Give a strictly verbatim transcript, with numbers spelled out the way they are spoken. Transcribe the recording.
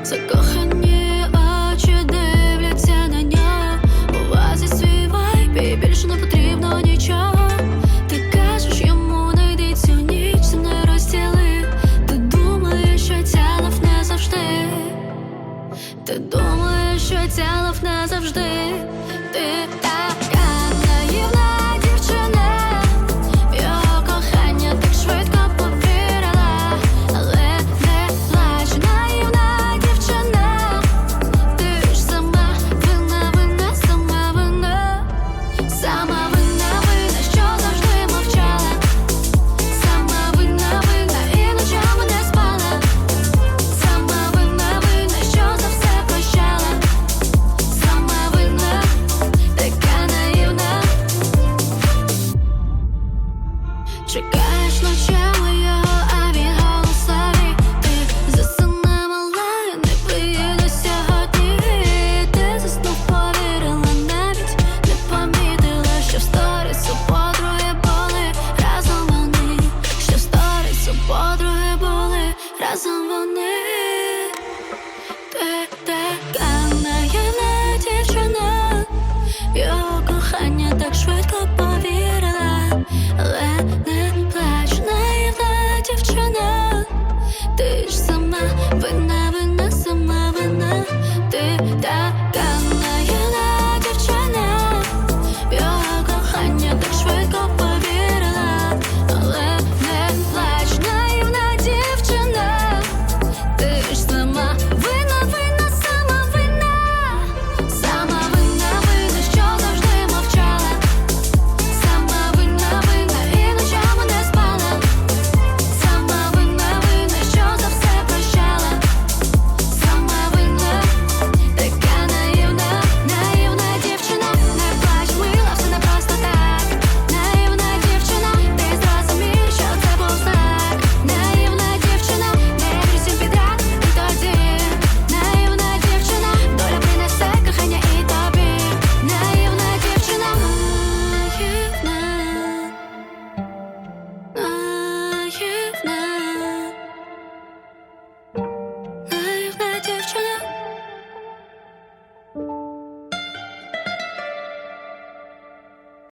Закохані очі дивляться на нього. У вас є свій вайб і більше не потрібно нічого. Ти кажеш йому, не йди цю ніч, зі мною розділи. Ти думаєш, що ця лов не завжди. Ти думаєш, що ця лов не завжди. Ти така наївна дівчина, в його кохання так швидко повірила. Але не плач, наївна дівчина, ти ж сама винна, винна, сама винна. Сама винна, винна, що завжди мовчала. Сама винна, винна, і ночами не спала. Сама винна, винна, що за все прощала. Сама винна, така наївна. Чекаєш ночами його, а він голосовий. Ти засни, мала, не приїду сьогодні. Ти заснув, повірила, навіть не помітила, що в сторіс у подруги були разом вони. Що в сторіс у подруги були разом вони. Ти така наївна дівчина, в його кохання так швидко повірила. Але не плач, наївна дівчина, ти ж сама винна, винна, сама винна. Ти така наївна дівчина, в його кохання так швидко повірила. Але не плач, наївна дівчина, ти ж сама винна.